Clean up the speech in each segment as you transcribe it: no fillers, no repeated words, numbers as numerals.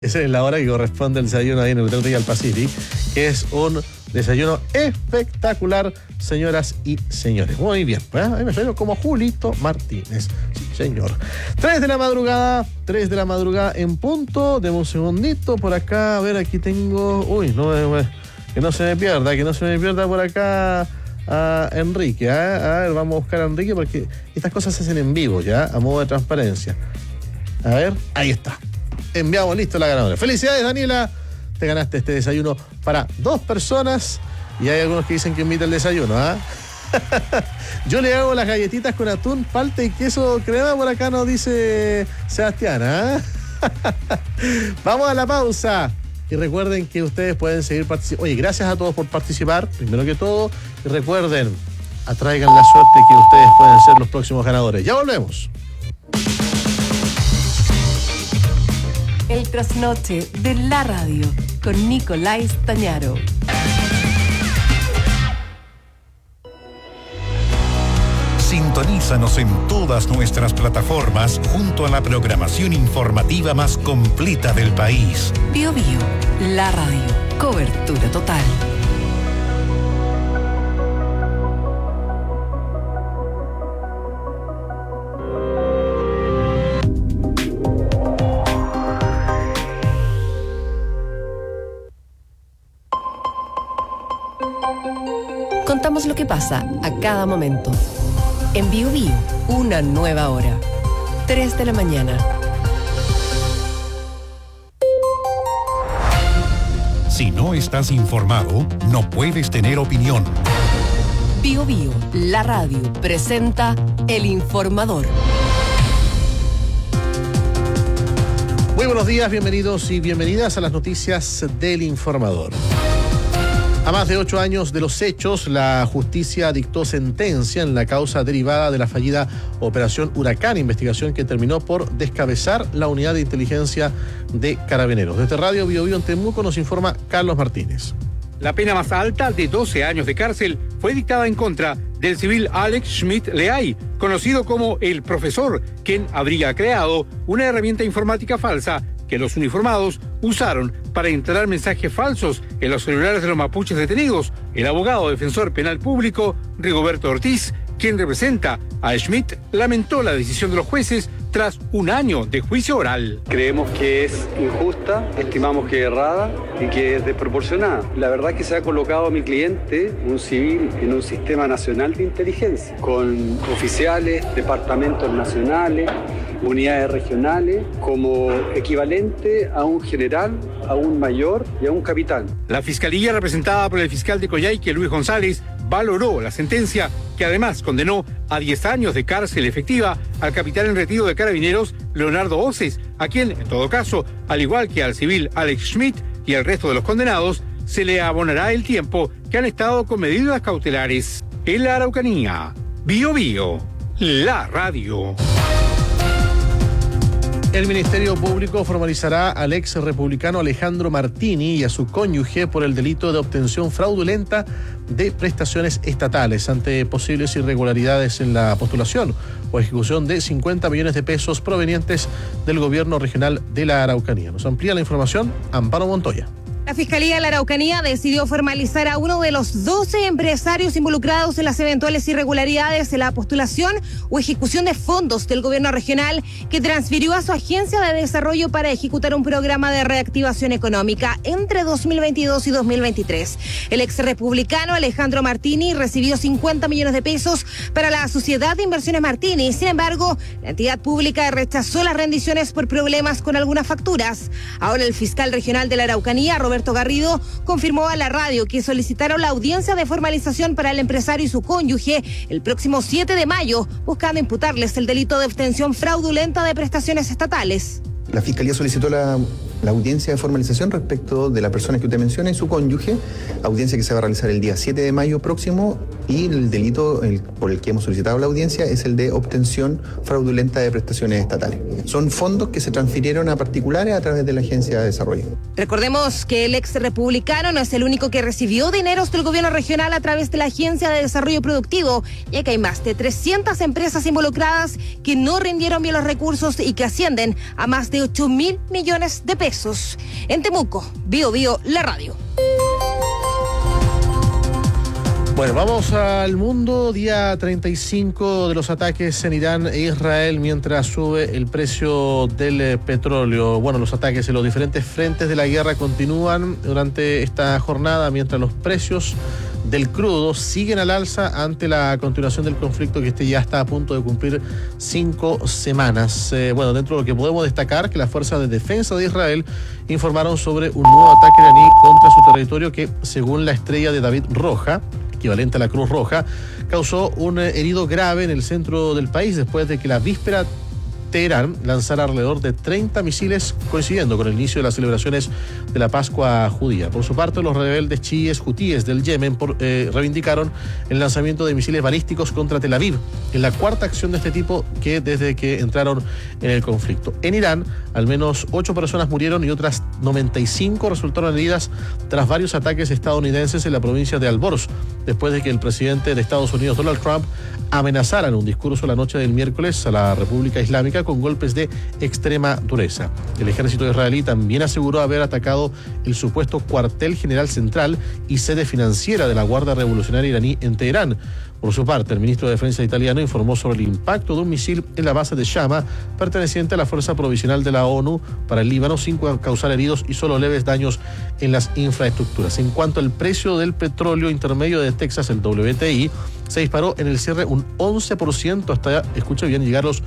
Esa es la hora que corresponde al desayuno ahí en el Hotel Royal Pacific, que es un desayuno espectacular, señoras y señores. Muy bien, ahí me sueno como Julito Martínez. Sí, señor. 3 de la madrugada en punto. Deme un segundito por acá. A ver, aquí tengo... que no se me pierda por acá a Enrique. A ver, vamos a buscar a Enrique porque estas cosas se hacen en vivo, ya, a modo de transparencia. A ver, ahí está. Enviamos listo la ganadora. Felicidades, Daniela. Te ganaste este desayuno para 2 personas. Y hay algunos que dicen que invita el desayuno, ¿ah? Yo le hago las galletitas con atún, palta y queso crema. Por acá nos dice Sebastián, ¿ah? Vamos a la pausa. Y recuerden que ustedes pueden seguir participando. Oye, gracias a todos por participar, primero que todo. Y recuerden, atraigan la suerte que ustedes pueden ser los próximos ganadores. Ya volvemos. El trasnoche de la radio con Nicolás Tañaro. Sintonízanos en todas nuestras plataformas junto a la programación informativa más completa del país. Bio Bio, la radio, cobertura total. Contamos lo que pasa a cada momento. En Bio Bio, una nueva hora. 3 de la mañana. Si no estás informado, no puedes tener opinión. Bio Bio, la radio, presenta El Informador. Muy buenos días, bienvenidos y bienvenidas a las noticias del Informador. A más de 8 años de los hechos, la justicia dictó sentencia en la causa derivada de la fallida Operación Huracán, investigación que terminó por descabezar la unidad de inteligencia de Carabineros. Desde Radio Bio Bio en Temuco nos informa Carlos Martínez. La pena más alta de 12 años de cárcel fue dictada en contra del civil Alex Schmidt Leay, conocido como el profesor, quien habría creado una herramienta informática falsa que los uniformados usaron para instalar mensajes falsos en los celulares de los mapuches detenidos. El abogado defensor penal público, Rigoberto Ortiz, quien representa a Schmidt, lamentó la decisión de los jueces tras un año de juicio oral. Creemos que es injusta, estimamos que es errada y que es desproporcionada. La verdad es que se ha colocado a mi cliente, un civil, en un sistema nacional de inteligencia, con oficiales, departamentos nacionales, unidades regionales, como equivalente a un general, a un mayor y a un capitán. La fiscalía, representada por el fiscal de Coyhaique, Luis González, valoró la sentencia, que además condenó a 10 años de cárcel efectiva al capitán en retiro de Carabineros, Leonardo Oces, a quien, en todo caso, al igual que al civil Alex Schmidt y al resto de los condenados, se le abonará el tiempo que han estado con medidas cautelares. En la Araucanía, Bio Bio, la radio. El Ministerio Público formalizará al ex republicano Alejandro Martini y a su cónyuge por el delito de obtención fraudulenta de prestaciones estatales ante posibles irregularidades en la postulación o ejecución de 50 millones de pesos provenientes del gobierno regional de la Araucanía. Nos amplía la información Amparo Montoya. La Fiscalía de la Araucanía decidió formalizar a uno de los 12 empresarios involucrados en las eventuales irregularidades en la postulación o ejecución de fondos del gobierno regional que transfirió a su agencia de desarrollo para ejecutar un programa de reactivación económica entre 2022 y 2023. El ex republicano Alejandro Martini recibió 50 millones de pesos para la Sociedad de Inversiones Martini. Sin embargo, la entidad pública rechazó las rendiciones por problemas con algunas facturas. Ahora el fiscal regional de la Araucanía, Roberto Garrido, confirmó a la radio que solicitaron la audiencia de formalización para el empresario y su cónyuge el próximo 7 de mayo, buscando imputarles el delito de obtención fraudulenta de prestaciones estatales. La Fiscalía solicitó la audiencia de formalización respecto de la persona que usted menciona y su cónyuge, audiencia que se va a realizar el día 7 de mayo próximo, y el delito por el que hemos solicitado la audiencia es el de obtención fraudulenta de prestaciones estatales. Son fondos que se transfirieron a particulares a través de la Agencia de Desarrollo. Recordemos que el ex republicano no es el único que recibió dineros del gobierno regional a través de la Agencia de Desarrollo Productivo, ya que hay más de 300 empresas involucradas que no rindieron bien los recursos y que ascienden a más de 8.000 millones de pesos. complejos. En Temuco, Bío Bío, la radio. Bueno, vamos al mundo, día 35 de los ataques en Irán e Israel mientras sube el precio del petróleo. Bueno, los ataques en los diferentes frentes de la guerra continúan durante esta jornada mientras los precios del crudo siguen al alza ante la continuación del conflicto que ya está a punto de cumplir 5 semanas. Bueno, dentro de lo que podemos destacar que las fuerzas de defensa de Israel informaron sobre un nuevo ataque iraní contra su territorio que, según la estrella de David Roja, equivalente a la Cruz Roja, causó un herido grave en el centro del país después de que la víspera Teherán lanzara alrededor de 30 misiles coincidiendo con el inicio de las celebraciones de la Pascua judía. Por su parte, los rebeldes chiíes hutíes del Yemen reivindicaron el lanzamiento de misiles balísticos contra Tel Aviv, en la cuarta acción de este tipo que desde que entraron en el conflicto. En Irán, al menos 8 personas murieron y otras 95 resultaron heridas tras varios ataques estadounidenses en la provincia de Al-Borz, después de que el presidente de Estados Unidos, Donald Trump, amenazara en un discurso la noche del miércoles a la República Islámica con golpes de extrema dureza. El ejército israelí también aseguró haber atacado el supuesto cuartel general central y sede financiera de la Guardia Revolucionaria iraní en Teherán. Por su parte, el ministro de Defensa italiano informó sobre el impacto de un misil en la base de Shama, perteneciente a la Fuerza Provisional de la ONU para el Líbano, sin causar heridos y solo leves daños en las infraestructuras. En cuanto al precio del petróleo intermedio de Texas, el WTI, se disparó en el cierre un 11% hasta, escucha bien, llegar a los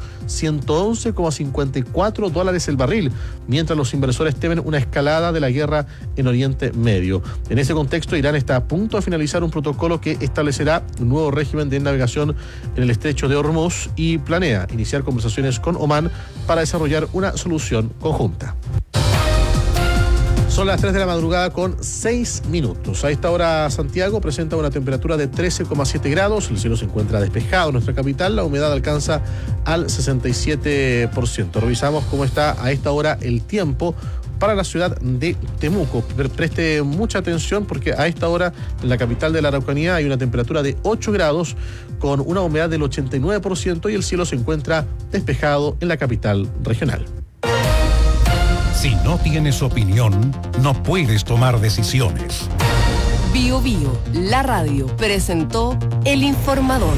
$111,54 el barril, mientras los inversores temen una escalada de la guerra en Oriente Medio. En ese contexto, Irán está a punto de finalizar un protocolo que establecerá un nuevo régimen de navegación en el estrecho de Hormuz y planea iniciar conversaciones con Omán para desarrollar una solución conjunta. Son las 3 de la madrugada con 6 minutos. A esta hora Santiago presenta una temperatura de 13,7 grados. El cielo se encuentra despejado en nuestra capital. La humedad alcanza al 67%. Revisamos cómo está a esta hora el tiempo para la ciudad de Temuco. Preste mucha atención porque a esta hora en la capital de la Araucanía hay una temperatura de 8 grados con una humedad del 89% y el cielo se encuentra despejado en la capital regional. Si no tienes opinión, no puedes tomar decisiones. Bío Bío, la radio, presentó El Informador.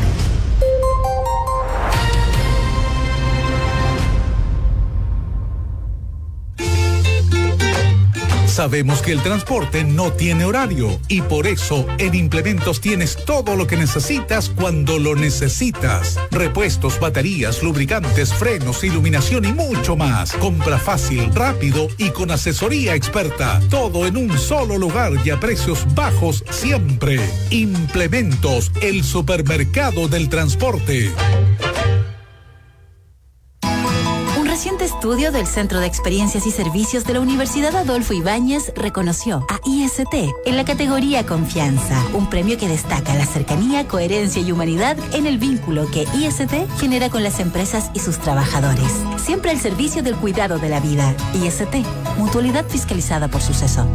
Sabemos que el transporte no tiene horario y por eso en Implementos tienes todo lo que necesitas cuando lo necesitas. Repuestos, baterías, lubricantes, frenos, iluminación y mucho más. Compra fácil, rápido y con asesoría experta. Todo en un solo lugar y a precios bajos siempre. Implementos, el supermercado del transporte. Reciente estudio del Centro de Experiencias y Servicios de la Universidad Adolfo Ibáñez reconoció a IST en la categoría Confianza, un premio que destaca la cercanía, coherencia y humanidad en el vínculo que IST genera con las empresas y sus trabajadores. Siempre al servicio del cuidado de la vida. IST, mutualidad fiscalizada por Suceso.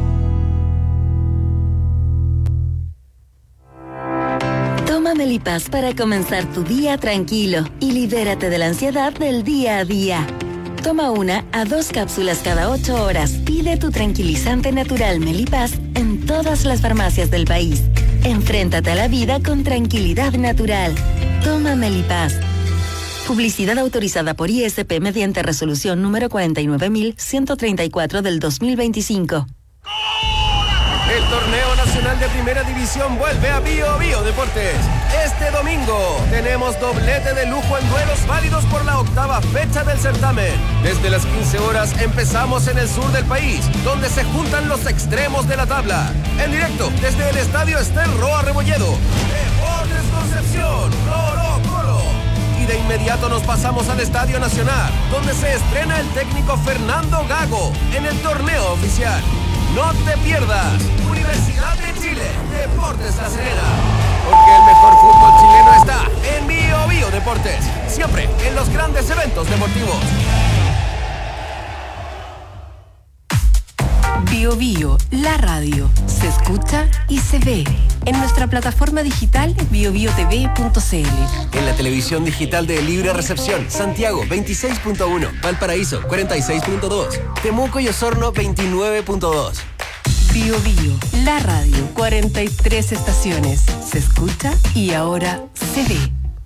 Toma Melipaz para comenzar tu día tranquilo y libérate de la ansiedad del día a día. Toma 1 a 2 cápsulas cada 8 horas. Pide tu tranquilizante natural Melipaz en todas las farmacias del país. Enfréntate a la vida con tranquilidad natural. Toma Melipaz. Publicidad autorizada por ISP mediante resolución número 49.134 del 2025. El torneo nacional de primera división vuelve a Bío Bío Deportes. Este domingo tenemos doblete de lujo en duelos válidos por la 8ª fecha del certamen. Desde las 15 horas empezamos en el sur del país, donde se juntan los extremos de la tabla. En directo desde el estadio Ester Roa Rebolledo. Deportes Concepción, Colo Colo. Y de inmediato nos pasamos al Estadio Nacional, donde se estrena el técnico Fernando Gago en el torneo oficial. No te pierdas. Universidad de Chile, Deportes La Serena. Porque el mejor fútbol chileno está en Bío Bío Deportes. Siempre en los grandes eventos deportivos. Bio Bio, la radio. Se escucha y se ve. En nuestra plataforma digital biobiotv.cl. En la televisión digital de Libre Recepción, Santiago 26.1, Valparaíso 46.2, Temuco y Osorno 29.2. Bio Bio, la radio. 43 estaciones. Se escucha y ahora se ve.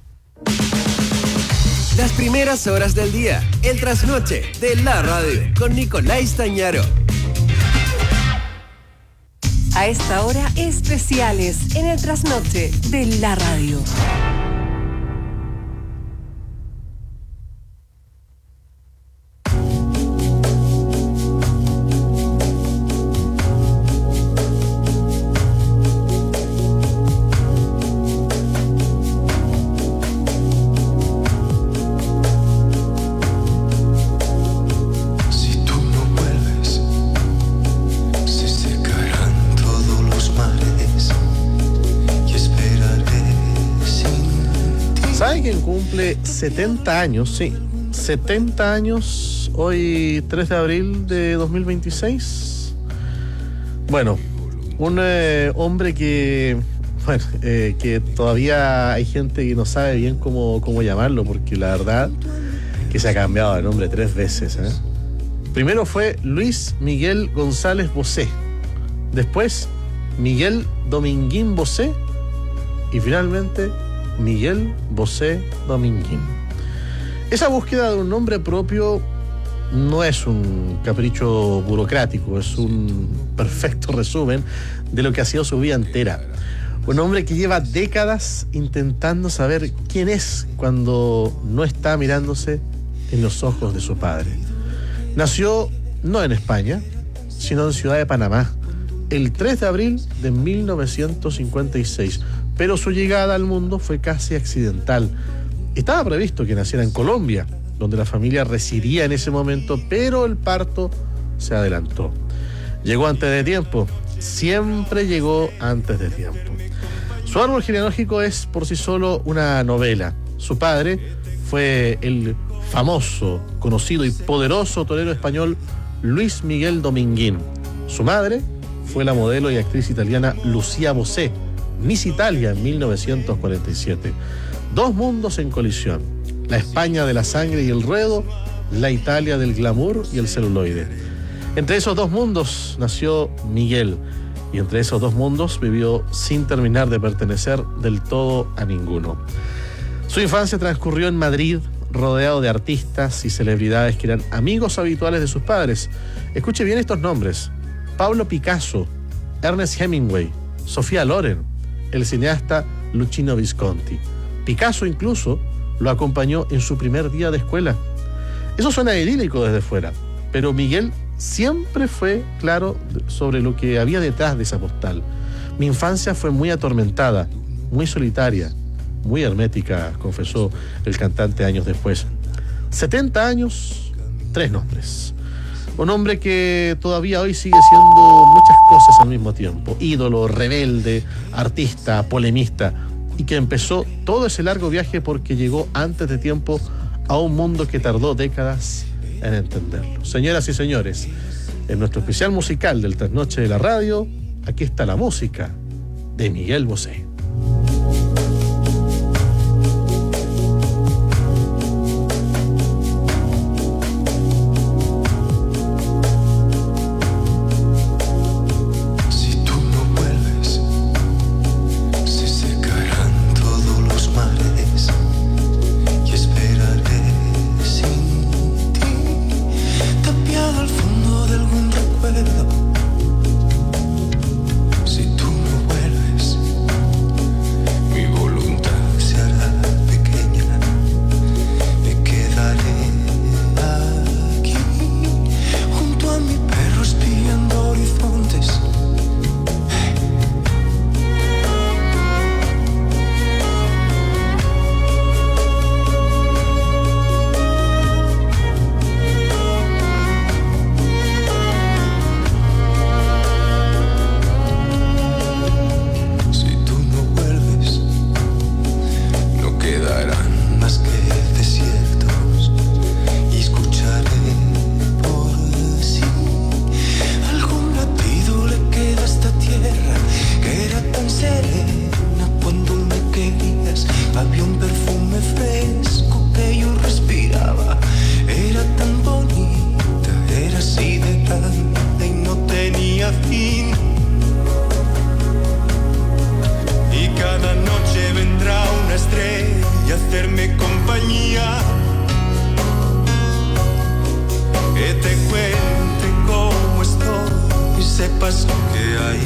Las primeras horas del día, el trasnoche de la radio, con Nicolás Tañaro. A esta hora, especiales en el trasnoche de la radio. ¿Quién cumple 70 años? Sí, 70 años, hoy 3 de abril de 2026. Bueno, un hombre que, bueno, que todavía hay gente que no sabe bien cómo llamarlo, porque la verdad que se ha cambiado de nombre 3 veces. Primero fue Luis Miguel González Bosé, después Miguel Dominguín Bosé y finalmente Miguel Bosé Dominguín. Esa búsqueda de un nombre propio no es un capricho burocrático, es un perfecto resumen de lo que ha sido su vida entera. Un hombre que lleva décadas intentando saber quién es cuando no está mirándose en los ojos de su padre. Nació no en España, sino en Ciudad de Panamá, el 3 de abril de 1956. Pero su llegada al mundo fue casi accidental. Estaba previsto que naciera en Colombia, donde la familia residía en ese momento, pero el parto se adelantó. Llegó antes de tiempo, siempre llegó antes de tiempo. Su árbol genealógico es por sí solo una novela. Su padre fue el famoso, conocido y poderoso torero español Luis Miguel Dominguín. Su madre fue la modelo y actriz italiana Lucía Bosé, Miss Italia en 1947. Dos mundos en colisión: la España de la sangre y el ruedo, la Italia del glamour y el celuloide. Entre esos dos mundos nació Miguel, y entre esos dos mundos vivió sin terminar de pertenecer del todo a ninguno. Su infancia transcurrió en Madrid, rodeado de artistas y celebridades que eran amigos habituales de sus padres. Escuche bien estos nombres: Pablo Picasso, Ernest Hemingway, Sofía Loren, el cineasta Luchino Visconti. Picasso incluso lo acompañó en su primer día de escuela. Eso suena idílico desde fuera, pero Miguel siempre fue claro sobre lo que había detrás de esa postal. Mi infancia fue muy atormentada, muy solitaria, muy hermética, confesó el cantante años después. 70 años, 3 nombres. Un hombre que todavía hoy sigue siendo muchas cosas al mismo tiempo: ídolo, rebelde, artista, polemista, y que empezó todo ese largo viaje porque llegó antes de tiempo a un mundo que tardó décadas en entenderlo. Señoras y señores, en nuestro especial musical del Trasnoche de la Radio, aquí está la música de Miguel Bosé. Si tú no vuelves, tenía fin. Y cada noche vendrá una estrella a hacerme compañía, que te cuente cómo estoy y sepas lo que hay.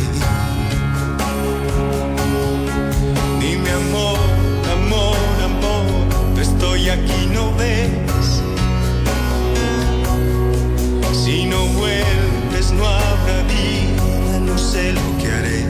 Dime amor, amor, amor, estoy aquí, ¿no ves? Si no vuelves no habrá vida, no sé lo que haré.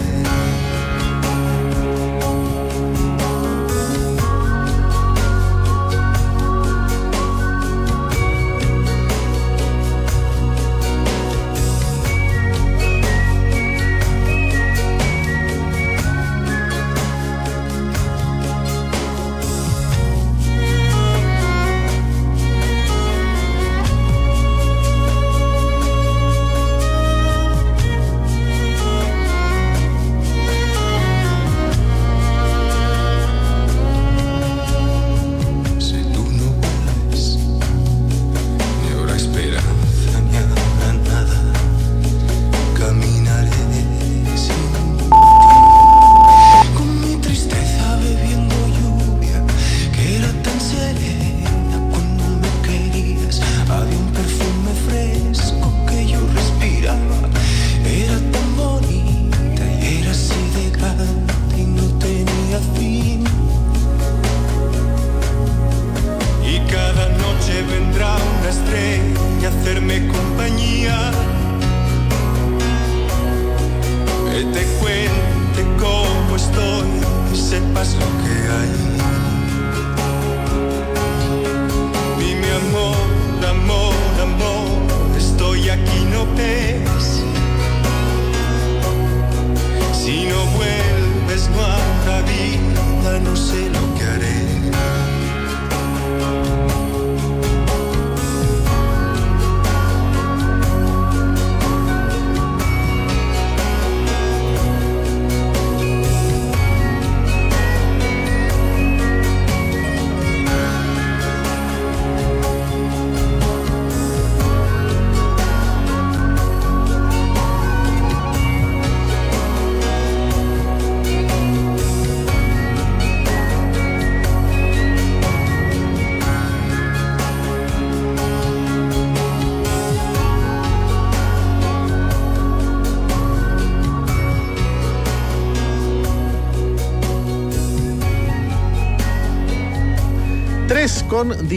Con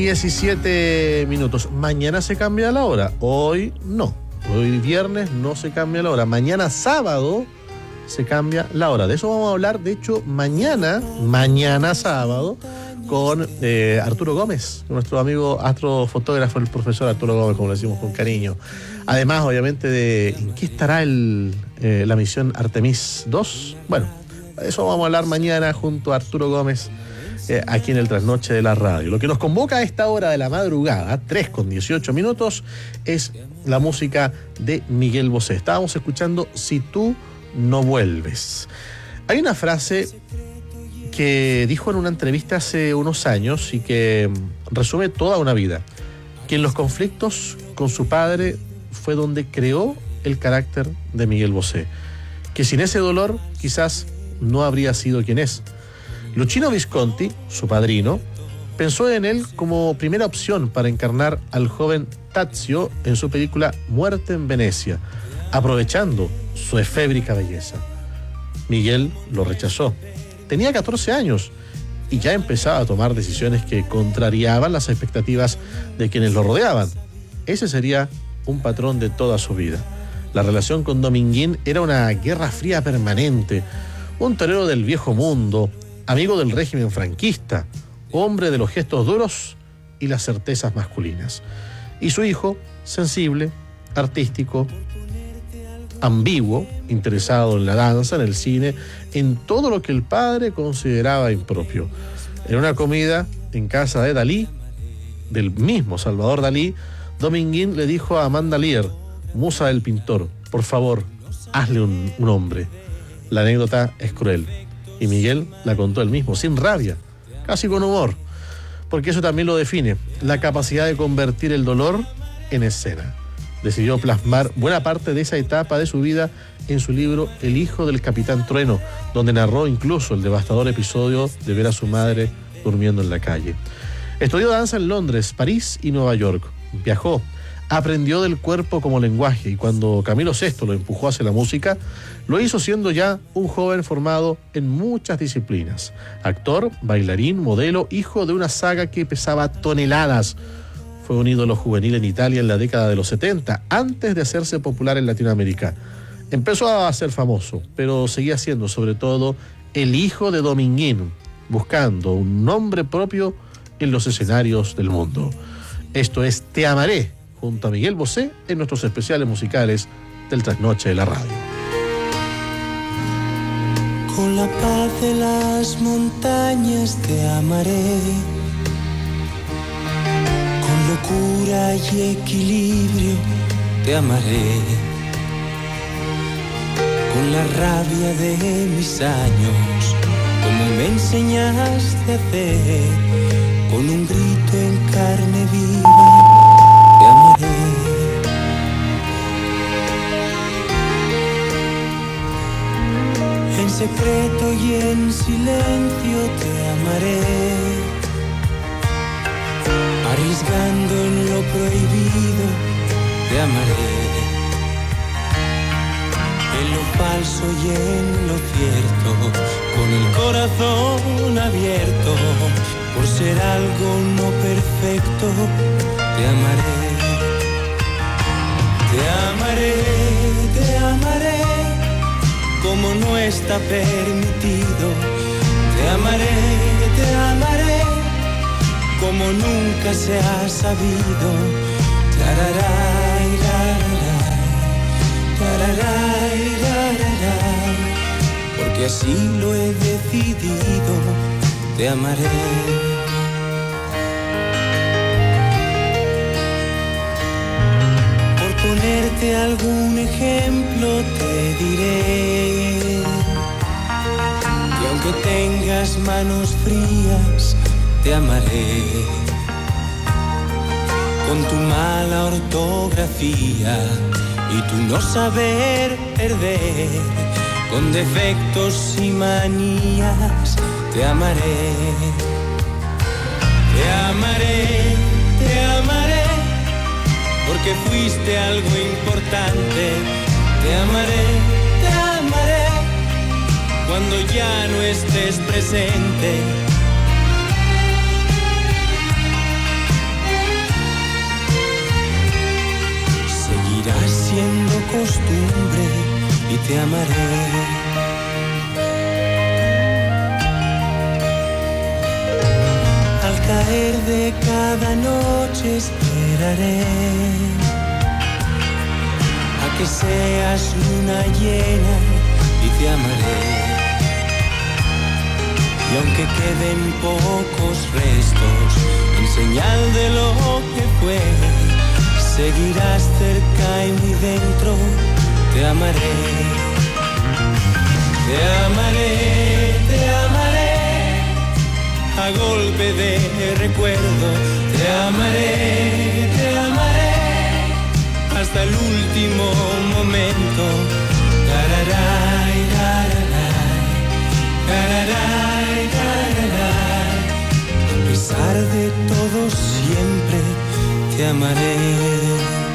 17 minutos. Mañana se cambia la hora. Hoy no. Hoy viernes no se cambia la hora. Mañana sábado se cambia la hora. De eso vamos a hablar, de hecho, mañana sábado, con Arturo Gómez, nuestro amigo astrofotógrafo, el profesor Arturo Gómez, como le decimos con cariño. Además, obviamente, de en qué estará la misión Artemis 2. Bueno, de eso vamos a hablar mañana junto a Arturo Gómez, aquí en el Trasnoche de la Radio. Lo que nos convoca a esta hora de la madrugada, 3:18, es la música de Miguel Bosé. Estábamos escuchando Si tú no vuelves. Hay una frase que dijo en una entrevista hace unos años y que resume toda una vida, que en los conflictos con su padre fue donde creó el carácter de Miguel Bosé, que sin ese dolor quizás no habría sido quien es. Luchino Visconti, su padrino, pensó en él como primera opción para encarnar al joven Tazio en su película Muerte en Venecia, aprovechando su efébrica belleza. Miguel lo rechazó. Tenía 14 años y ya empezaba a tomar decisiones que contrariaban las expectativas de quienes lo rodeaban. Ese sería un patrón de toda su vida. La relación con Dominguín era una guerra fría permanente, un torero del viejo mundo, amigo del régimen franquista, hombre de los gestos duros y las certezas masculinas. Y su hijo, sensible, artístico, ambiguo, interesado en la danza, en el cine, en todo lo que el padre consideraba impropio. En una comida en casa de Dalí, del mismo Salvador Dalí, Dominguín le dijo a Amanda Lear, musa del pintor, por favor, hazle un hombre. La anécdota es cruel. Y Miguel la contó él mismo, sin rabia, casi con humor, porque eso también lo define, la capacidad de convertir el dolor en escena. decidió plasmar buena parte de esa etapa de su vida en su libro El hijo del capitán Trueno, donde narró incluso el devastador episodio de ver a su madre durmiendo en la calle. Estudió danza en Londres, París y Nueva York. Viajó, aprendió del cuerpo como lenguaje, y cuando Camilo VI lo empujó hacia la música, lo hizo siendo ya un joven formado en muchas disciplinas. Actor, bailarín, modelo, hijo de una saga que pesaba toneladas. Fue un ídolo juvenil en Italia en la década de los 70, antes de hacerse popular en Latinoamérica. Empezó a ser famoso, pero seguía siendo sobre todo el hijo de Dominguín, buscando un nombre propio en los escenarios del mundo. Esto es Te Amaré, junto a Miguel Bosé, en nuestros especiales musicales del Trasnoche de la Radio. Con la paz de las montañas te amaré, con locura y equilibrio te amaré, con la rabia de mis años, como me enseñaste a hacer, con un grito en carne viva te amaré. En secreto y en silencio te amaré, arriesgando en lo prohibido te amaré, en lo falso y en lo cierto, con el corazón abierto, por ser algo no perfecto te amaré, te amaré, te amaré, como no está permitido, te amaré, como nunca se ha sabido, tararay, tararay, tararay, tararay, porque así lo he decidido, te amaré. Por ponerte algún ejemplo te diré que aunque tengas manos frías te amaré, con tu mala ortografía y tu no saber perder, con defectos y manías te amaré, te amaré, te amaré, porque fuiste algo importante, te amaré, cuando ya no estés presente. Seguirás siendo costumbre y te amaré. Al caer de cada noche esperaré a que seas luna llena y te amaré. Y aunque queden pocos restos en señal de lo que fue, seguirás cerca y muy dentro, te amaré. Te amaré, te amaré, a golpe de recuerdo, te amaré, hasta el último momento. Tararay, tararay, tararay, tararay. A pesar de todo siempre te amaré.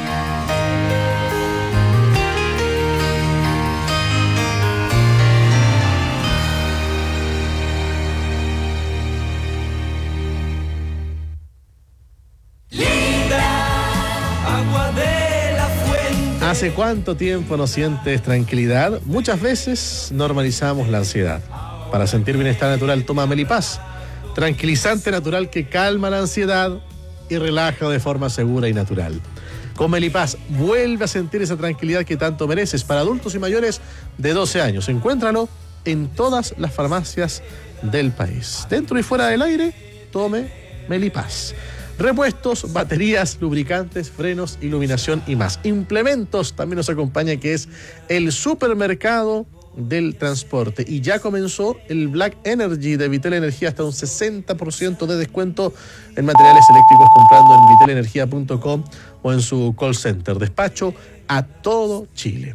¿Hace cuánto tiempo no sientes tranquilidad? Muchas veces normalizamos la ansiedad. Para sentir bienestar natural, toma Melipaz, tranquilizante natural que calma la ansiedad y relaja de forma segura y natural. Con Melipaz, vuelve a sentir esa tranquilidad que tanto mereces. Para adultos y mayores de 12 años. Encuéntralo en todas las farmacias del país. Dentro y fuera del aire, tome Melipaz. Repuestos, baterías, lubricantes, frenos, iluminación y más. Implementos también nos acompaña, que es el supermercado del transporte. Y ya comenzó el Black Energy de Vitel Energía, hasta un 60% de descuento en materiales eléctricos comprando en vitelenergia.com o en su call center. Despacho a todo Chile.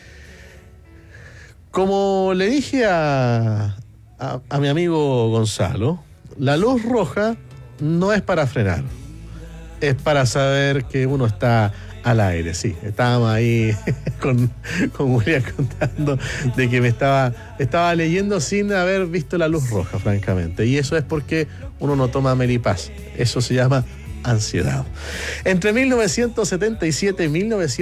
Como le dije a mi amigo Gonzalo, la luz roja no es para frenar, es para saber que uno está al aire. Sí, estábamos ahí con William contando de que me estaba leyendo sin haber visto la luz roja, francamente. Y eso es porque uno no toma Melipaz. Eso se llama ansiedad. Entre 1977 y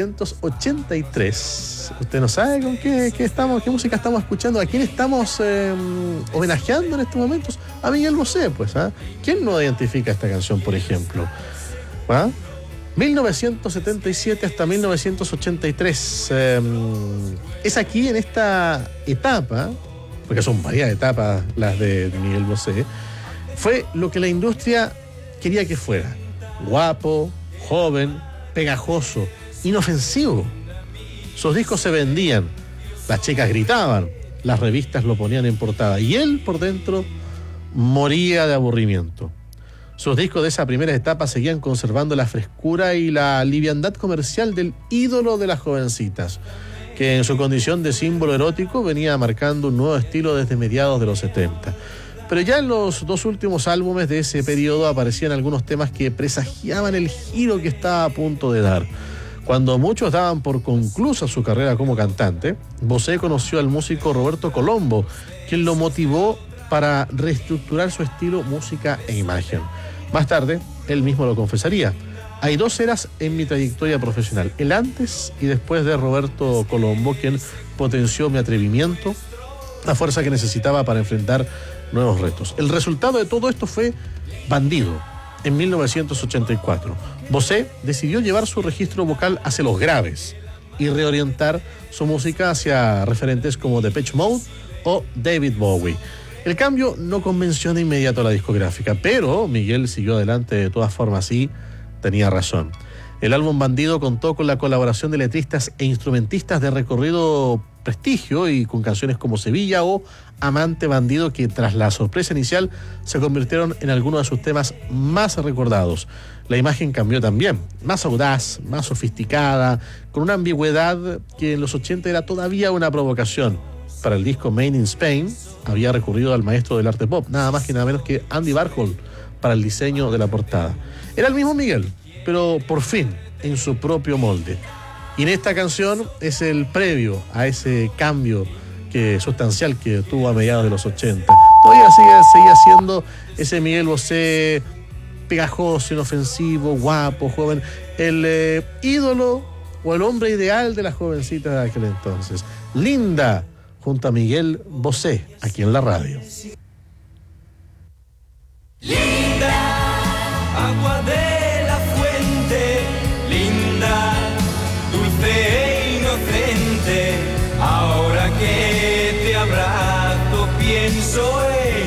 1983, usted no sabe con qué música estamos escuchando, a quién estamos homenajeando en estos momentos. A Miguel Bosé, pues. ¿Quién no identifica esta canción, por ejemplo? 1977 hasta 1983. Es aquí, en esta etapa, porque son varias etapas las de Miguel Bosé, fue lo que la industria quería que fuera: guapo, joven, pegajoso, inofensivo. Sus discos se vendían, las chicas gritaban, las revistas lo ponían en portada, y él por dentro moría de aburrimiento. Sus discos de esa primera etapa seguían conservando la frescura y la liviandad comercial del ídolo de las jovencitas, que en su condición de símbolo erótico venía marcando un nuevo estilo desde mediados de los 70. Pero ya en los dos últimos álbumes de ese periodo aparecían algunos temas que presagiaban el giro que estaba a punto de dar. Cuando muchos daban por conclusa su carrera como cantante, Bosé conoció al músico Roberto Colombo, quien lo motivó para reestructurar su estilo, música e imagen. Más tarde, él mismo lo confesaría: hay dos eras en mi trayectoria profesional, el antes y después de Roberto Colombo, quien potenció mi atrevimiento, la fuerza que necesitaba para enfrentar nuevos retos. El resultado de todo esto fue Bandido, en 1984. Bosé decidió llevar su registro vocal hacia los graves y reorientar su música hacia referentes como Depeche Mode o David Bowie. El cambio no convenció de inmediato a la discográfica, pero Miguel siguió adelante de todas formas y tenía razón. El álbum Bandido contó con la colaboración de letristas e instrumentistas de recorrido prestigio y con canciones como Sevilla o Amante Bandido, que tras la sorpresa inicial se convirtieron en algunos de sus temas más recordados. La imagen cambió también, más audaz, más sofisticada, con una ambigüedad que en los 80 era todavía una provocación. Para el disco Made in Spain había recurrido al maestro del arte pop, nada más que nada menos que Andy Warhol, para el diseño de la portada. Era el mismo Miguel, pero por fin en su propio molde. Y en esta canción es el previo a ese cambio sustancial que tuvo a mediados de los 80. Todavía seguía siendo ese Miguel Bosé pegajoso, inofensivo, guapo, joven, el ídolo o el hombre ideal de las jovencitas de aquel entonces. Linda, junto a Miguel Bosé, aquí en la radio. Linda, agua de la fuente, linda, dulce e inocente. Ahora que te abrazo pienso en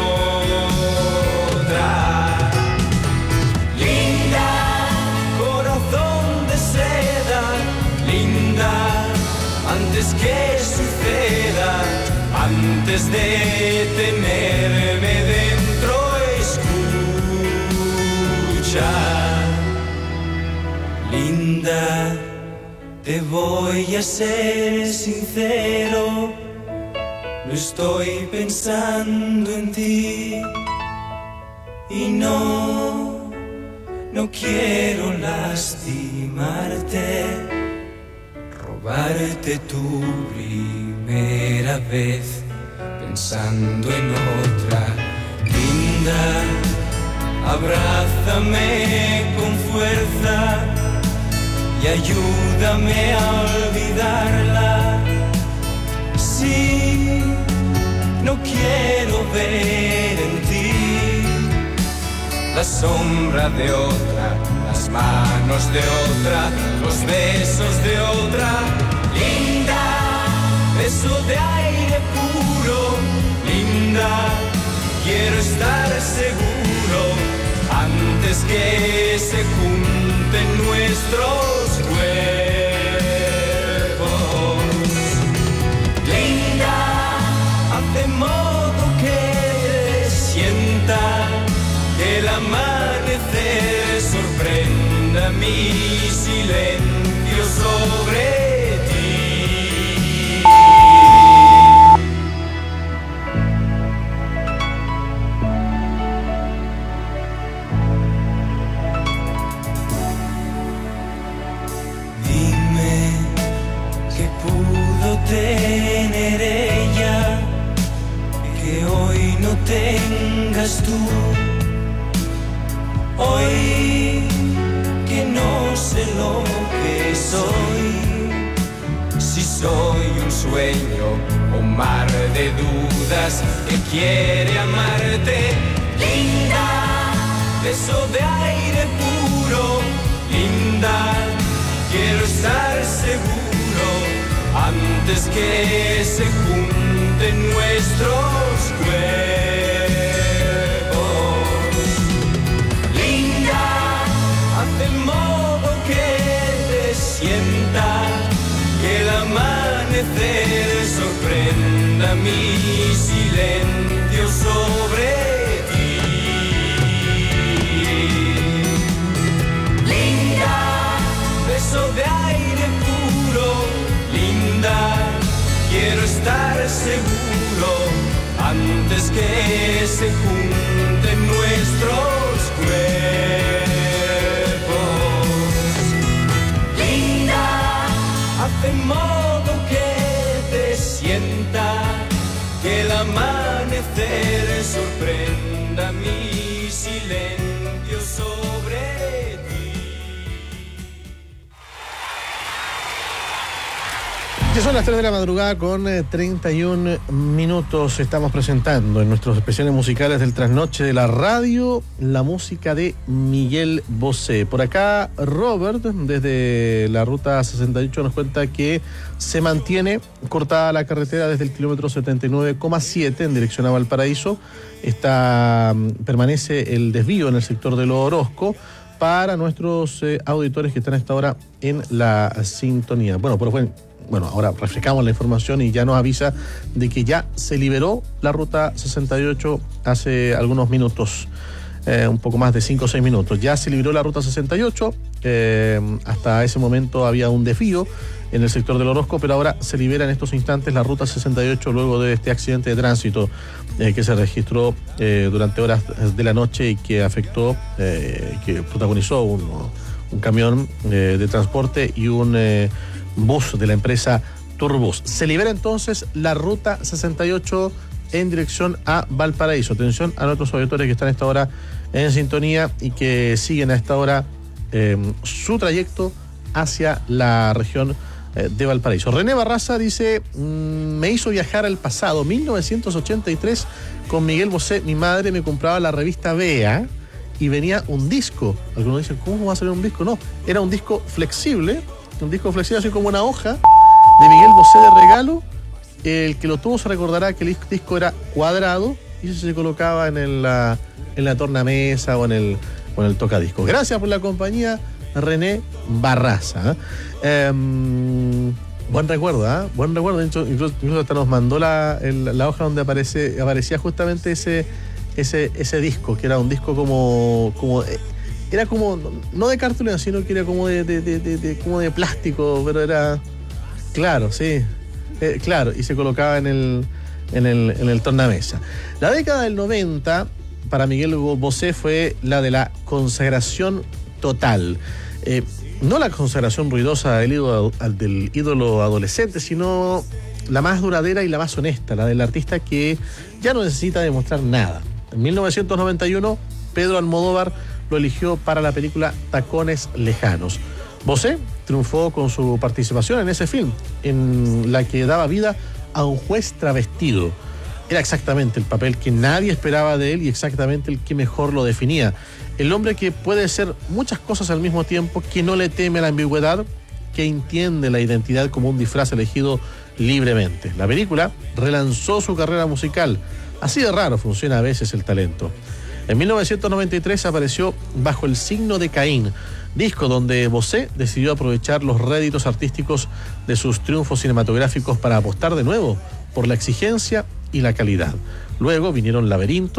otra. Linda, corazón de seda, linda, antes que suceda, antes de tenerme dentro, escucha. Linda, te voy a ser sincero, no estoy pensando en ti y no quiero lastimarte, robarte tu primera vez pensando en otra. Linda, abrázame con fuerza y ayúdame a olvidarla. Sí, no quiero ver en ti la sombra de otra, las manos de otra, los besos de otra. Linda, beso de aire puro. Linda, quiero estar seguro antes que se junten nuestros cuerpos. Linda, silencio sobre ti. Dime qué pudo tener ella que hoy no tengas tú. Hoy que no sé lo que soy, si soy un sueño o un mar de dudas que quiere amarte. Linda, beso de aire puro, linda, quiero estar seguro antes que se junten nuestros cuerpos. Linda, haz de modo que te sienta, que el amanecer sorprenda mi silencio sobre ti. Linda, beso de aire puro, linda, quiero estar seguro antes que se junten nuestros cuerpos. Linda, haz de modo que te sienta, que el amanecer sorprenda mi silencio sobre ti. Ya son las 3 de la madrugada con 31 minutos. Estamos presentando en nuestros especiales musicales del trasnoche de la radio la música de Miguel Bosé. Por acá Robert, desde la ruta 68, nos cuenta que se mantiene cortada la carretera desde el kilómetro 79,7 en dirección a Valparaíso. Permanece el desvío en el sector de Lo Orozco para nuestros auditores que están a esta hora en la sintonía. Bueno, ahora refrescamos la información y ya nos avisa de que ya se liberó la ruta 68 hace algunos minutos, un poco más de 5 o 6 minutos. Ya se liberó la ruta 68, hasta ese momento había un desvío en el sector del Orozco, pero ahora se libera en estos instantes la ruta 68 luego de este accidente de tránsito que se registró durante horas de la noche y que afectó, que protagonizó un camión de transporte y un bus de la empresa Turbus. Se libera entonces la ruta 68 en dirección a Valparaíso. Atención a nuestros auditores que están a esta hora en sintonía y que siguen a esta hora su trayecto hacia la región de Valparaíso. René Barraza dice: me hizo viajar al pasado, 1983, con Miguel Bosé. Mi madre me compraba la revista Bea y venía un disco. Algunos dicen, ¿cómo va a ser un disco? No, era un disco flexible, así como una hoja de Miguel Bosé de regalo. El que lo tuvo se recordará que el disco era cuadrado y se colocaba en la tornamesa o en el tocadiscos. Gracias por la compañía, René Barraza. Buen recuerdo, buen recuerdo. Incluso hasta nos mandó la hoja donde aparecía justamente ese disco, que era un disco era como, no de cartulina, sino que era como de plástico, pero era, claro, sí, claro, y se colocaba en el tornamesa. La década del 90 para Miguel Bosé fue la de la consagración total. No la consagración ruidosa del ídolo adolescente, sino la más duradera y la más honesta, la del artista que ya no necesita demostrar nada. En 1991, Pedro Almodóvar lo eligió para la película Tacones Lejanos. Bosé triunfó con su participación en ese film, en la que daba vida a un juez travestido. Era exactamente el papel que nadie esperaba de él y exactamente el que mejor lo definía. El hombre que puede ser muchas cosas al mismo tiempo, que no le teme a la ambigüedad, que entiende la identidad como un disfraz elegido libremente. La película relanzó su carrera musical. Así de raro funciona a veces el talento. En 1993 apareció Bajo el signo de Caín, disco donde Bosé decidió aprovechar los réditos artísticos de sus triunfos cinematográficos para apostar de nuevo por la exigencia y la calidad. Luego vinieron Laberinto,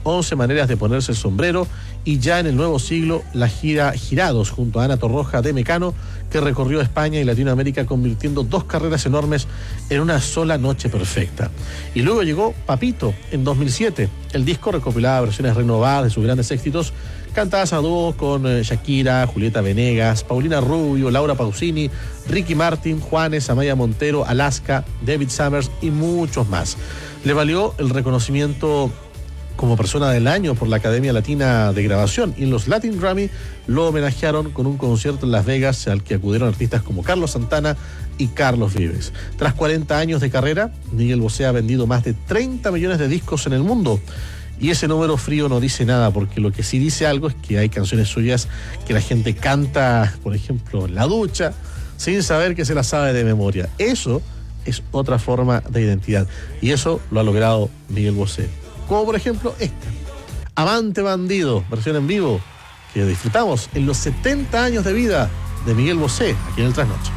11 maneras de ponerse el sombrero, y ya en el nuevo siglo la gira Girados junto a Ana Torroja de Mecano, que recorrió España y Latinoamérica convirtiendo 2 carreras enormes en una sola noche perfecta. Y luego llegó Papito en 2007. El disco recopilaba versiones renovadas de sus grandes éxitos, cantadas a dúo con Shakira, Julieta Venegas, Paulina Rubio, Laura Pausini, Ricky Martin, Juanes, Amaya Montero, Alaska, David Summers y muchos más. Le valió el reconocimiento como persona del año por la Academia Latina de Grabación, y en los Latin Grammy lo homenajearon con un concierto en Las Vegas al que acudieron artistas como Carlos Santana y Carlos Vives. Tras 40 años de carrera, Miguel Bosé ha vendido más de 30 millones de discos en el mundo. Y ese número frío no dice nada, porque lo que sí dice algo es que hay canciones suyas que la gente canta, por ejemplo, en la ducha, sin saber que se las sabe de memoria. Eso es otra forma de identidad, y eso lo ha logrado Miguel Bosé. Como por ejemplo esta, Amante Bandido, versión en vivo, que disfrutamos en los 70 años de vida de Miguel Bosé, aquí en el Trasnoche.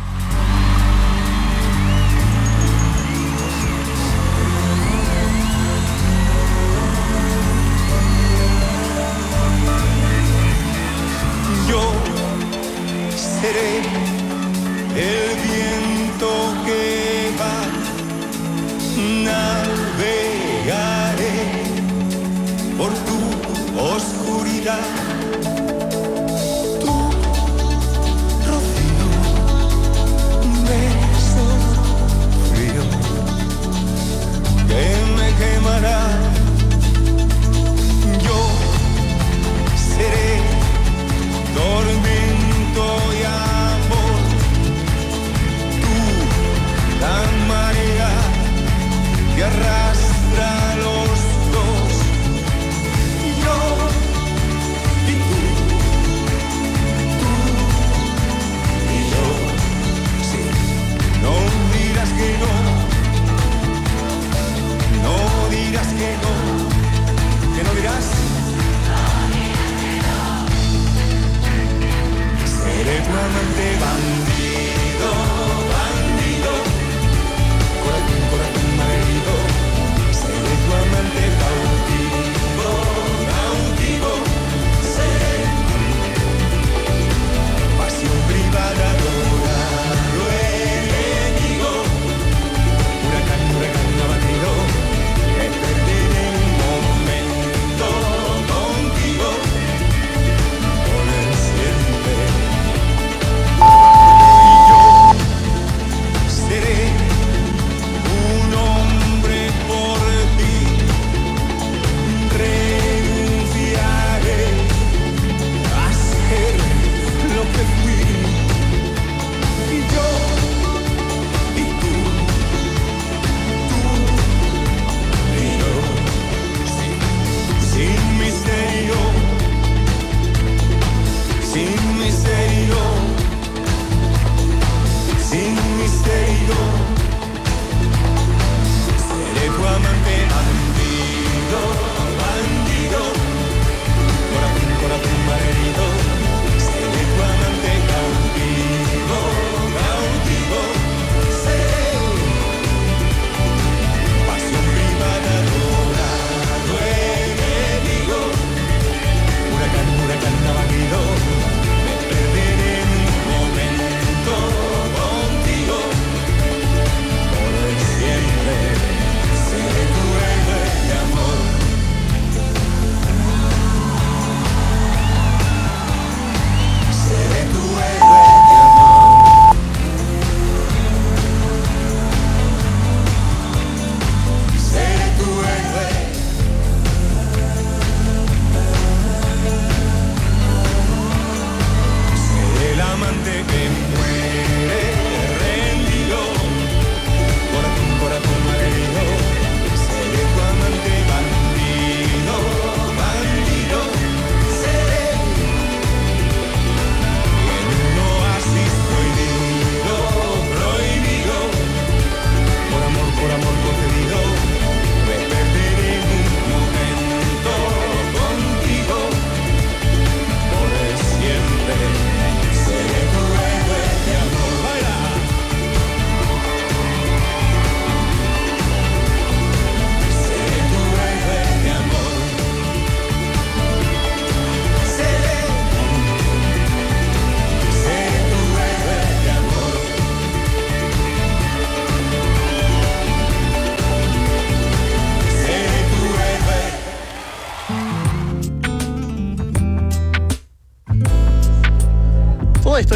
Yo seré el viento que va, navegaré por tu oscuridad. Tu rocío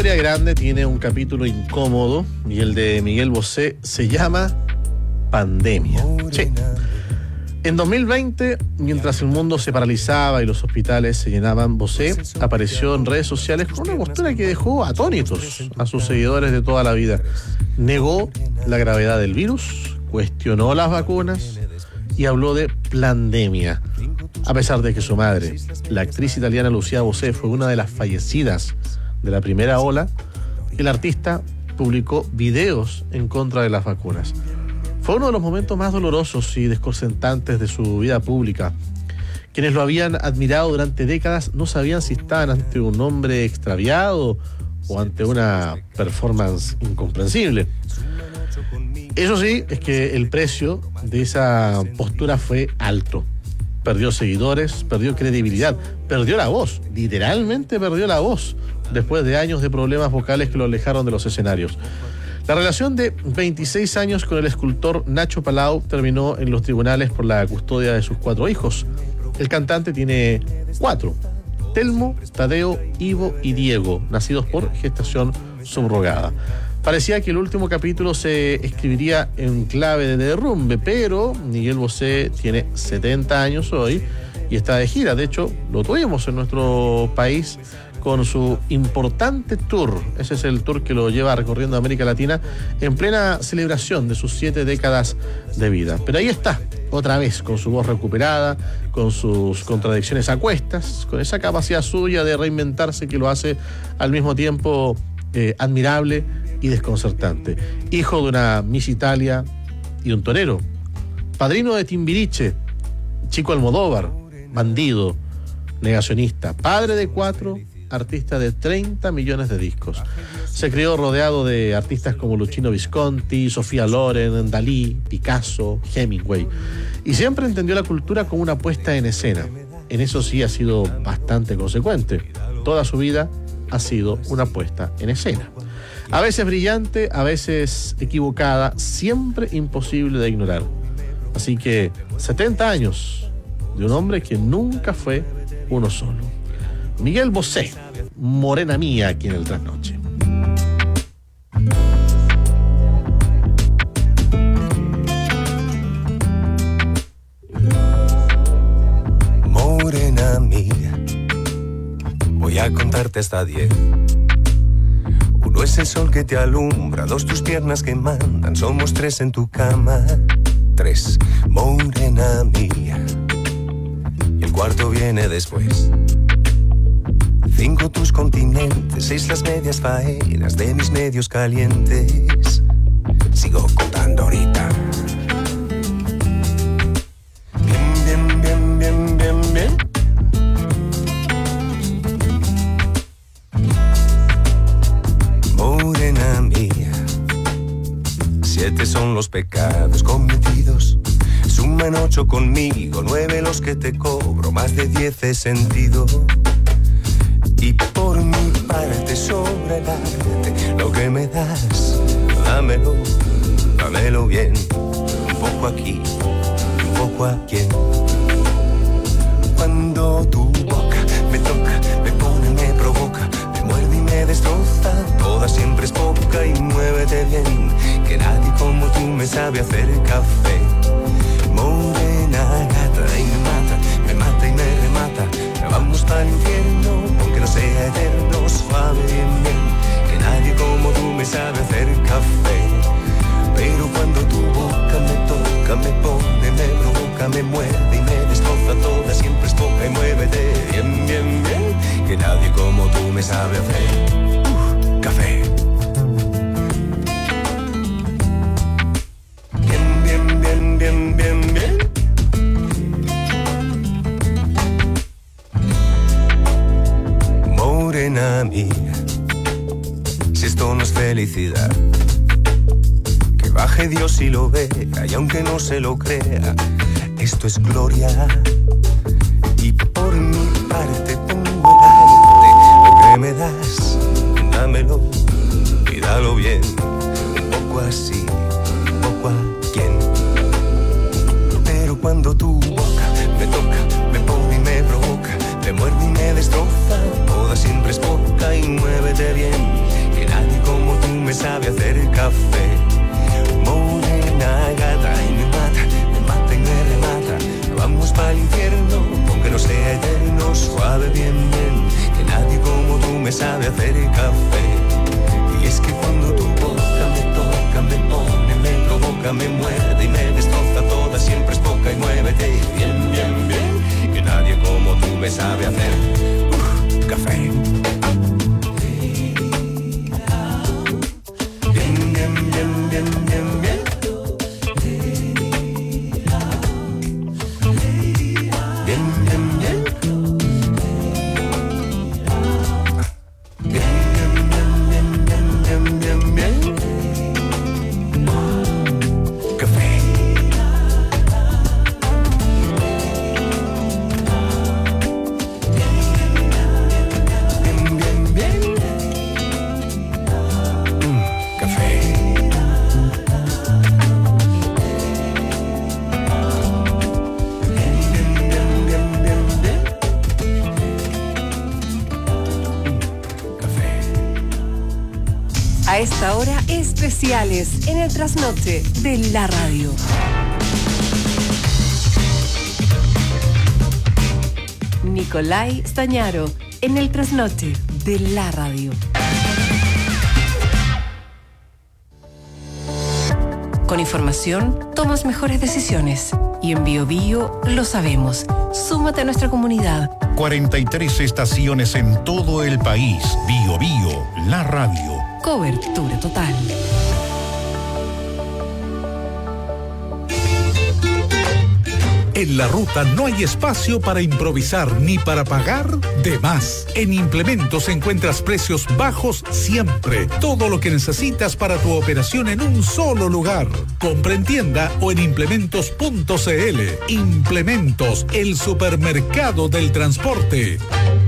historia grande tiene un capítulo incómodo y el de Miguel Bosé se llama Pandemia. Sí. En 2020, mientras el mundo se paralizaba y los hospitales se llenaban, Bosé apareció en redes sociales con una postura que dejó atónitos a sus seguidores de toda la vida. Negó la gravedad del virus, cuestionó las vacunas y habló de pandemia. A pesar de que su madre, la actriz italiana Lucia Bosé, fue una de las fallecidas de la primera ola, el artista publicó videos en contra de las vacunas. Fue uno de los momentos más dolorosos y desconcertantes de su vida pública. Quienes lo habían admirado durante décadas no sabían si estaban ante un hombre extraviado o ante una performance incomprensible. Eso sí, es que el precio de esa postura fue alto. Perdió seguidores, perdió credibilidad, perdió la voz, literalmente perdió la voz, después de años de problemas vocales que lo alejaron de los escenarios. La relación de 26 años con el escultor Nacho Palau terminó en los tribunales por la custodia de sus 4 hijos. El cantante tiene 4: Telmo, Tadeo, Ivo y Diego, nacidos por gestación subrogada. Parecía que el último capítulo se escribiría en clave de derrumbe, pero Miguel Bosé tiene 70 años hoy y está de gira. De hecho, lo tuvimos en nuestro país con su importante tour. Ese es el tour que lo lleva recorriendo América Latina en plena celebración de sus 7 décadas de vida. Pero ahí está, otra vez, con su voz recuperada, con sus contradicciones a cuestas, con esa capacidad suya de reinventarse que lo hace al mismo tiempo admirable y desconcertante. Hijo de una Miss Italia y un torero. Padrino de Timbiriche, Chico Almodóvar, bandido, negacionista, padre de 4, artista de 30 millones de discos. Se crió rodeado de artistas como Luchino Visconti, Sofía Loren, Dalí, Picasso, Hemingway. Y siempre entendió la cultura como una puesta en escena. En eso sí ha sido bastante consecuente. Toda su vida ha sido una puesta en escena. A veces brillante, a veces equivocada, siempre imposible de ignorar. Así que 70 años de un hombre que nunca fue uno solo. Miguel Bosé, morena mía, aquí en el Trasnoche. Morena mía, voy a contarte hasta 10. 1 es el sol que te alumbra, 2 tus piernas que mandan, somos 3 en tu cama. 3, morena mía, y el cuarto viene después. 5 tus continentes, 6 las medias faenas de mis medios calientes. Sigo contando ahorita. Bien, bien, bien, bien, bien, bien. Morena mía, 7 son los pecados cometidos. Suman 8 conmigo, 9 los que te cobro, más de 10 he sentido. Y por mi parte sobre el arte, lo que me das, dámelo, dámelo bien. Un poco aquí, un poco aquí. Cuando tu boca me toca, me pone, me provoca, me muerde y me destroza, toda siempre es poca y muévete bien, que nadie como tú me sabe hacer café. Morena gata y me mata y me remata. Vamos para el infierno, aunque no sea eterno, suave bien, bien, que nadie como tú me sabe hacer café. Pero cuando tu boca me toca, me pone, me provoca, me muerde y me destroza, toda siempre es poca y muévete bien, bien, bien, que nadie como tú me sabe hacer café. Bien, bien, bien, bien, bien, bien. Morena mía, si esto no es felicidad, que baje Dios y lo vea, y aunque no se lo crea, esto es gloria. Y por mi parte pongo delante lo que me das, dámelo y dalo bien, un poco así, un poco a quien. Pero cuando tu boca me toca, me pone y me provoca, me muerde y me destroza, toda siempre es poca y muévete bien, me sabe hacer café. Morena gata y me mata y me remata. Vamos pa'l infierno, aunque no sea eterno, suave, bien, que nadie como tú me sabe hacer café. Y es que cuando tu boca me toca, me pone, me provoca, me muerde y me destroza toda, siempre es poca y muévete bien, que nadie como tú me sabe hacer café. A esta hora, especiales en el trasnoche de la radio. Nicolai Stañaro en el trasnoche de la radio. Con información, tomas mejores decisiones. Y en Bio Bio lo sabemos. Súmate a nuestra comunidad. 43 estaciones en todo el país. Bio Bio, la radio. Cobertura total. En la ruta no hay espacio para improvisar ni para pagar de más. En Implementos encuentras precios bajos siempre. Todo lo que necesitas para tu operación en un solo lugar. Compra en tienda o en implementos.cl. Implementos, el supermercado del transporte.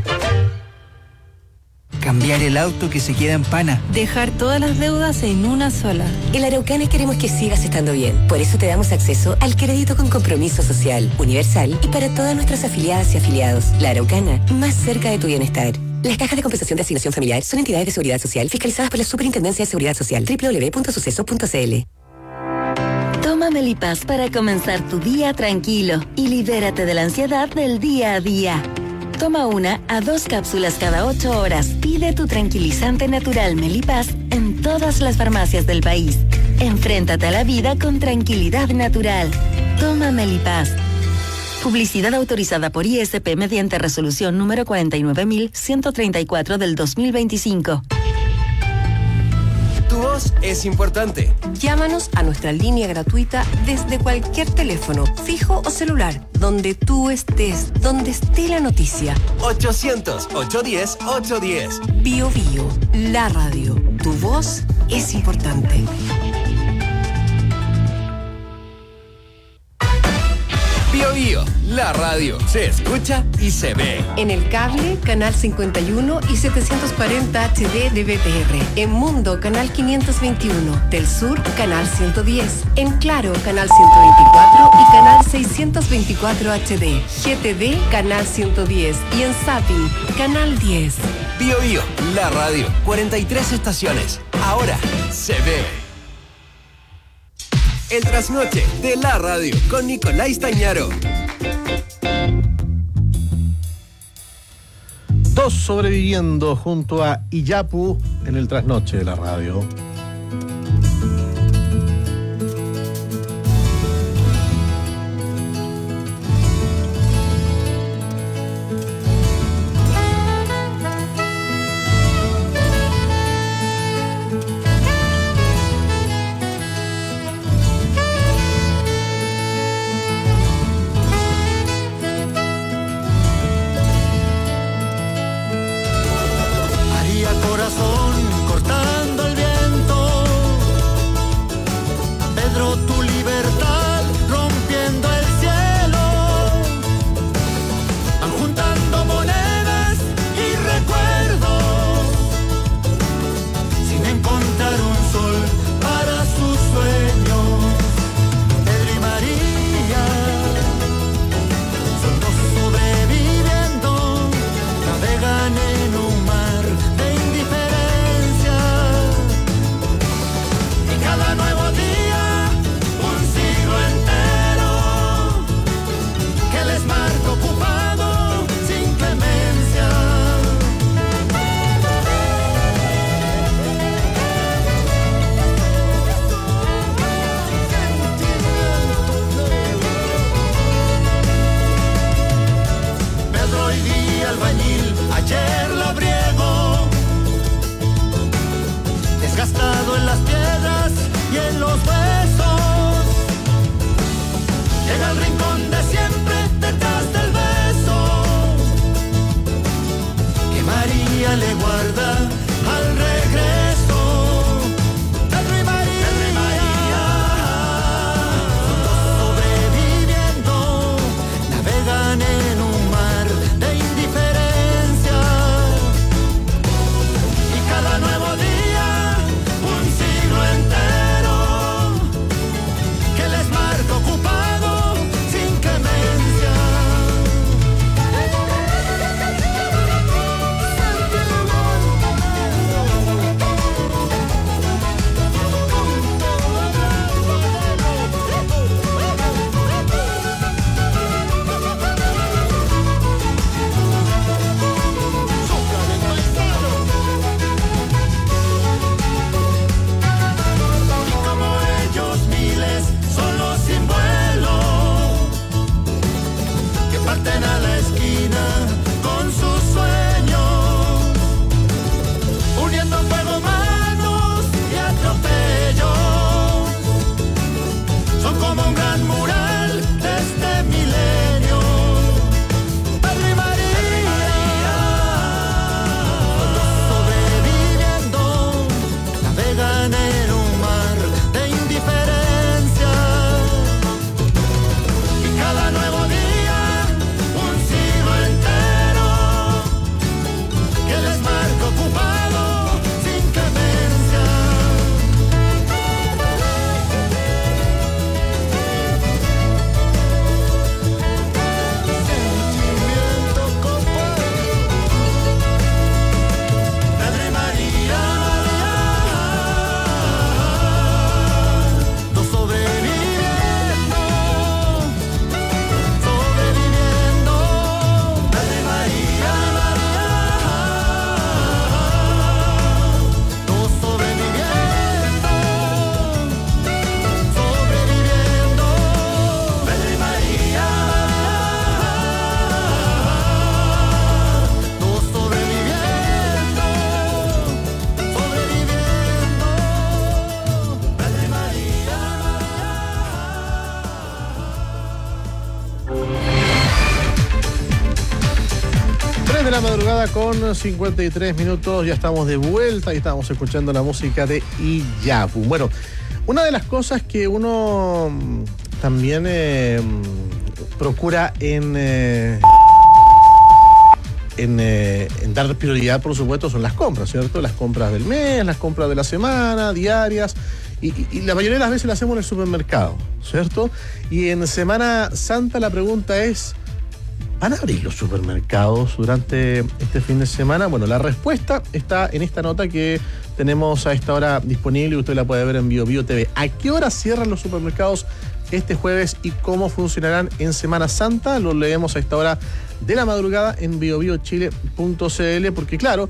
Cambiar el auto que se queda en pana. Dejar todas las deudas en una sola. En la Araucana queremos que sigas estando bien. Por eso te damos acceso al crédito con compromiso social, universal y para todas nuestras afiliadas y afiliados. La Araucana, más cerca de tu bienestar. Las cajas de compensación de asignación familiar son entidades de seguridad social fiscalizadas por la Superintendencia de Seguridad Social. www.suceso.cl. Toma Melipaz para comenzar tu día tranquilo y libérate de la ansiedad del día a día. Toma 1 a 2 cápsulas cada 8 horas. Pide tu tranquilizante natural Melipaz en todas las farmacias del país. Enfréntate a la vida con tranquilidad natural. Toma Melipaz. Publicidad autorizada por ISP mediante resolución número 49.134 del 2025. Tu voz es importante. Llámanos a nuestra línea gratuita desde cualquier teléfono, fijo o celular, donde tú estés, donde esté la noticia. 800-810-810. Bio Bio, la radio. Tu voz es importante. Bio Bio, la radio. Se escucha y se ve. En el cable, canal 51 y 740 HD de BTR. En Mundo, canal 521. Del Sur, canal 110. En Claro, canal 124 y canal 624 HD. GTV, canal 110. Y en Zapping, canal 10. Bio Bio, la radio. 43 estaciones. Ahora se ve. El trasnoche de la radio con Nicolai Stañaro. 2 sobreviviendo junto a Iyapu en el trasnoche de la radio. Cortando el viento un gran mural de este milenio. Padre María, sobreviviendo, navegan en un mar de indiferencia. Y cada nuevo día, un siglo entero, que les marca ocupado sin clemencia. Sentimiento copado. Padre María, no sobreviviendo, sobreviviendo. Padre María, no sobreviviendo, sobreviviendo. Padre María, no sobreviviendo, sobreviviendo. Padre María. 3 de la madrugada con 53 minutos, ya estamos de vuelta y estamos escuchando la música de Iyapu. Bueno, una de las cosas que uno también procura en dar prioridad, por supuesto, son las compras, ¿cierto? Las compras del mes, las compras de la semana, diarias, y la mayoría de las veces las hacemos en el supermercado, ¿cierto? Y en Semana Santa la pregunta es, ¿van a abrir los supermercados durante este fin de semana? Bueno, la respuesta está en esta nota que tenemos a esta hora disponible y usted la puede ver en BioBio TV. ¿A qué hora cierran los supermercados este jueves y cómo funcionarán en Semana Santa? Lo leemos a esta hora de la madrugada en biobiochile.cl, porque claro,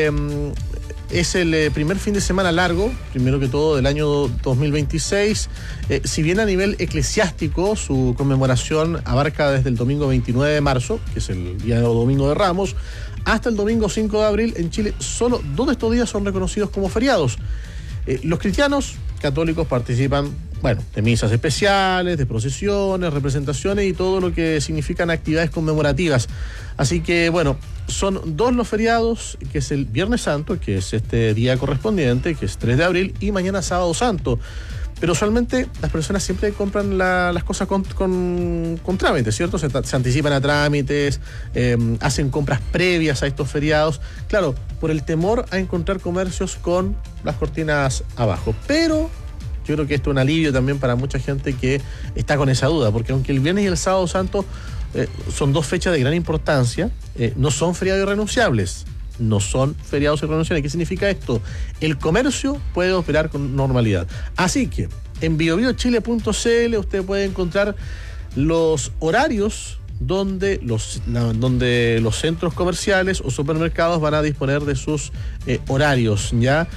es el primer fin de semana largo, primero que todo, del año 2026. Si bien a nivel eclesiástico su conmemoración abarca desde el domingo 29 de marzo, que es el día de Domingo de Ramos, hasta el domingo 5 de abril, en Chile solo 2 de estos días son reconocidos como feriados. Los cristianos católicos participan, bueno, de misas especiales, de procesiones, representaciones y todo lo que significan actividades conmemorativas. Así que, bueno, son 2 los feriados, que es el Viernes Santo, que es este día correspondiente, que es 3 de abril, y mañana Sábado Santo. Pero usualmente las personas siempre compran las cosas con trámites, ¿cierto? Se anticipan a trámites, hacen compras previas a estos feriados. Claro, por el temor a encontrar comercios con las cortinas abajo. Pero yo creo que esto es un alivio también para mucha gente que está con esa duda, porque aunque el Viernes y el Sábado Santo son 2 fechas de gran importancia, no son feriados irrenunciables. No son feriados irrenunciables. ¿Qué significa esto? El comercio puede operar con normalidad. Así que en biobiochile.cl usted puede encontrar los horarios donde los centros comerciales o supermercados van a disponer de sus horarios, ¿ya?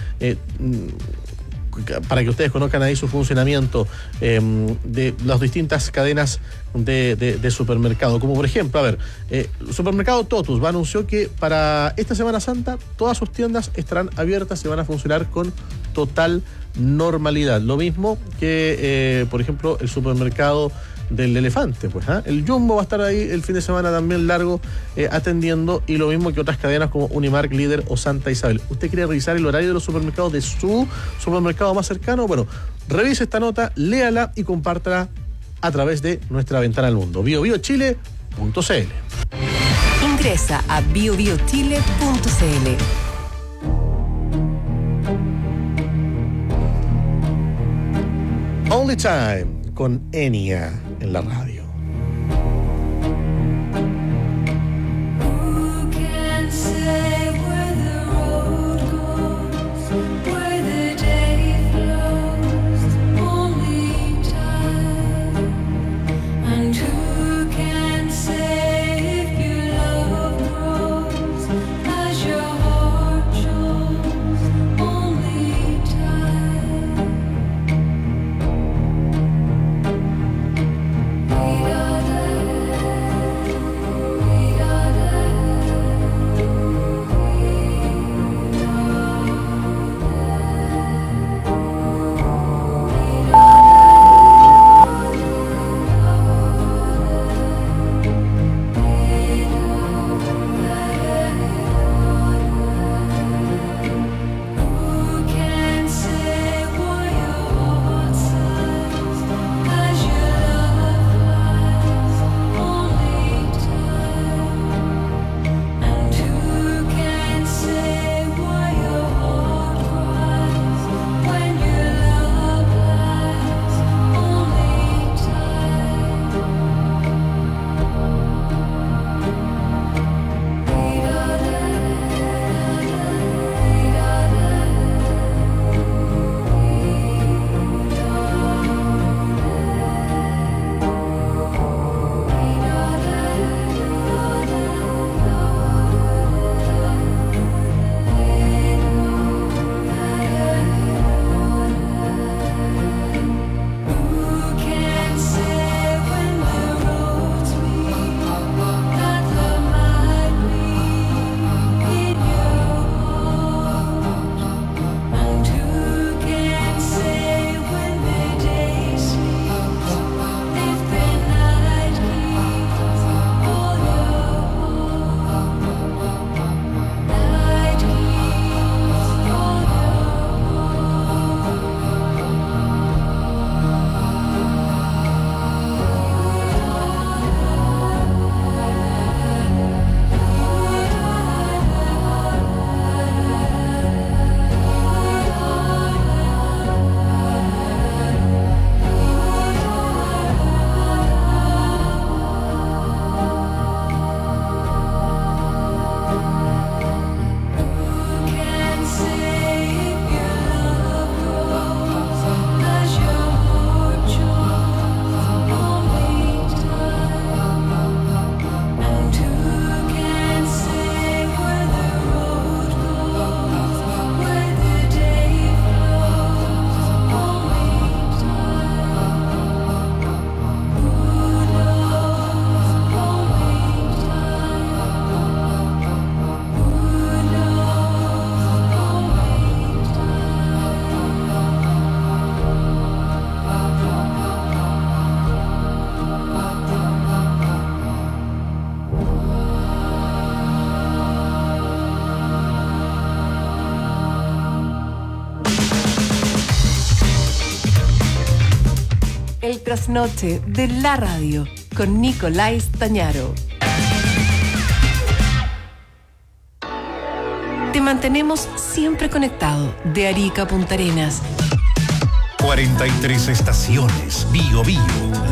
Para que ustedes conozcan ahí su funcionamiento de las distintas cadenas de supermercado. Como por ejemplo, a ver, el supermercado Totus anunció que para esta Semana Santa todas sus tiendas estarán abiertas y van a funcionar con total normalidad. Lo mismo que, por ejemplo, el supermercado del Elefante, pues, el Jumbo va a estar ahí el fin de semana también largo atendiendo, y lo mismo que otras cadenas como Unimark, Líder o Santa Isabel. ¿Usted quiere revisar el horario de los supermercados de su supermercado más cercano? Bueno, revise esta nota, léala y compártala a través de nuestra ventana al mundo. biobiochile.cl. Ingresa a biobiochile.cl. Only Time con Enya en la radio. Only El trasnoche de la radio con Nicolás Tañaro. Te mantenemos siempre conectado de Arica a Punta Arenas. 43 estaciones, Bio Bio.